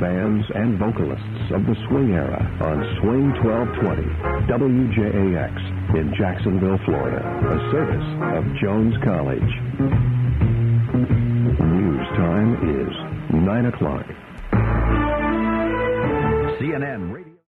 bands and vocalists of the swing era on Swing 1220, WJAX in Jacksonville, Florida, a service of Jones College. News time is 9 o'clock. CNN Radio.